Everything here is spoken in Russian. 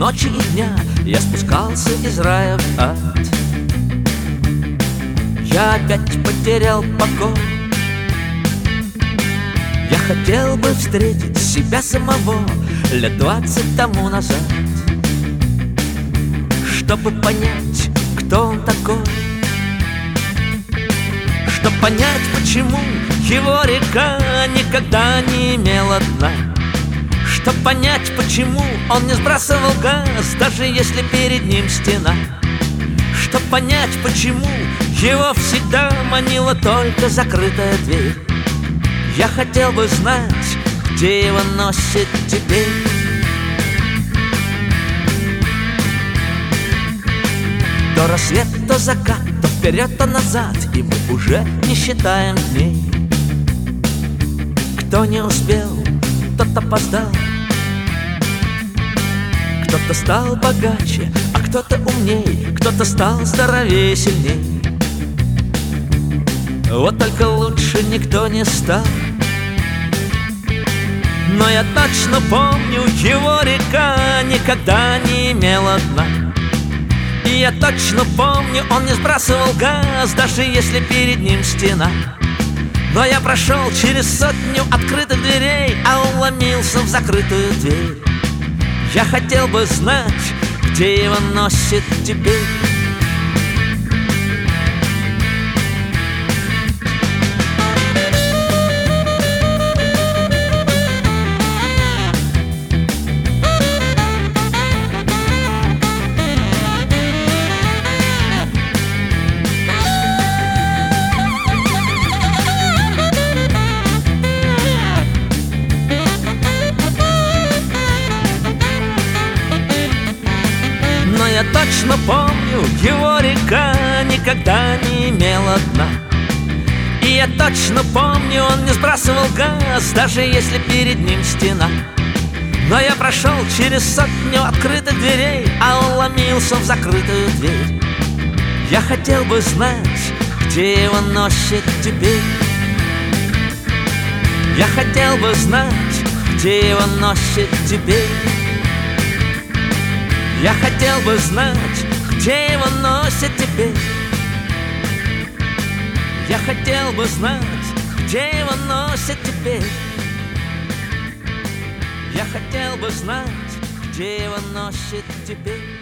ночи и дня я спускался из рая в ад. Я опять потерял покой. Я хотел бы встретить себя самого лет 20 тому назад, чтобы понять, кто он такой, чтобы понять, почему его река никогда не имела дна, чтобы понять, почему он не сбрасывал газ, даже если перед ним стена, чтобы понять, почему его всегда манила только закрытая дверь. Я хотел бы знать, где его носит теперь. То рассвет, то закат, то вперед, то назад, и мы уже не считаем дней. Кто не успел, тот опоздал. Кто-то стал богаче, а кто-то умней, кто-то стал здоровее, сильней. Вот только лучше никто не стал. Но я точно помню, его река никогда не имела дна. И я точно помню, он не сбрасывал газ, даже если перед ним стена. Но я прошел через сотню открытых дверей, а он ломился в закрытую дверь. Я хотел бы знать, где его носит теперь. Я точно помню, его река никогда не имела дна. И я точно помню, он не сбрасывал газ, даже если перед ним стена. Но я прошел через сотню открытых дверей, а он ломился в закрытую дверь. Я хотел бы знать, где его носит теперь. Я хотел бы знать, где его носит теперь. Я хотел бы знать, где его носит теперь. Я хотел бы знать, где его носит теперь. Я хотел бы знать, где его носит теперь.